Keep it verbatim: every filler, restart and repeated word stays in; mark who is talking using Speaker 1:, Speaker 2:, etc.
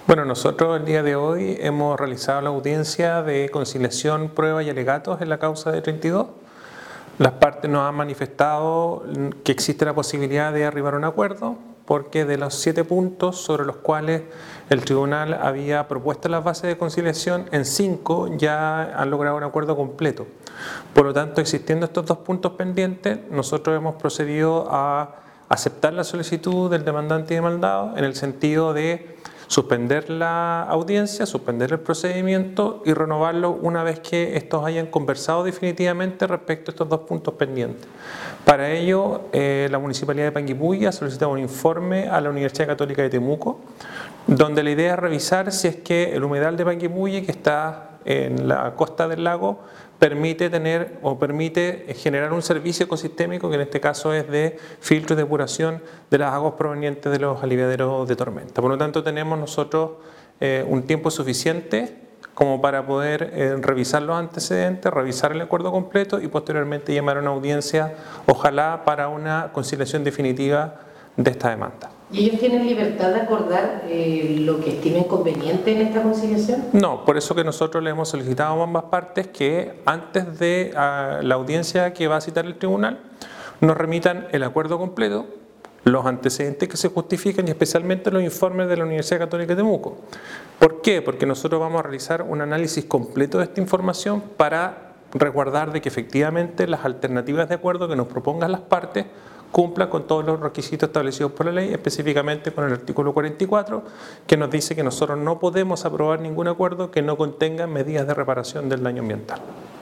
Speaker 1: Bueno, nosotros el día de hoy hemos realizado la audiencia de conciliación, prueba y alegatos en la causa de treinta y dos. Las partes nos han manifestado que existe la posibilidad de arribar a un acuerdo, porque de los siete puntos sobre los cuales el tribunal había propuesto las bases de conciliación, en cinco ya han logrado un acuerdo completo. Por lo tanto, existiendo estos dos puntos pendientes, nosotros hemos procedido a aceptar la solicitud del demandante y demandado en el sentido de suspender la audiencia, suspender el procedimiento y renovarlo una vez que estos hayan conversado definitivamente respecto a estos dos puntos pendientes. Para ello, eh, la Municipalidad de Panguipulli ha solicitado un informe a la Universidad Católica de Temuco, donde la idea es revisar si es que el humedal de Panguipulli, que está en la costa del lago, permite tener o permite generar un servicio ecosistémico que en este caso es de filtro y depuración de las aguas provenientes de los aliviaderos de tormenta. Por lo tanto, tenemos nosotros eh, un tiempo suficiente como para poder eh, revisar los antecedentes, revisar el acuerdo completo y posteriormente llamar a una audiencia, ojalá para una conciliación definitiva de esta demanda.
Speaker 2: ¿Y ellos tienen libertad de acordar eh, lo que estimen conveniente en esta conciliación?
Speaker 1: No, por eso que nosotros le hemos solicitado a ambas partes que antes de uh, la audiencia que va a citar el tribunal nos remitan el acuerdo completo, los antecedentes que se justifican y especialmente los informes de la Universidad Católica de Temuco. ¿Por qué? Porque nosotros vamos a realizar un análisis completo de esta información para resguardar de que efectivamente las alternativas de acuerdo que nos propongan las partes cumpla con todos los requisitos establecidos por la ley, específicamente con el artículo cuarenta y cuatro, que nos dice que nosotros no podemos aprobar ningún acuerdo que no contenga medidas de reparación del daño ambiental.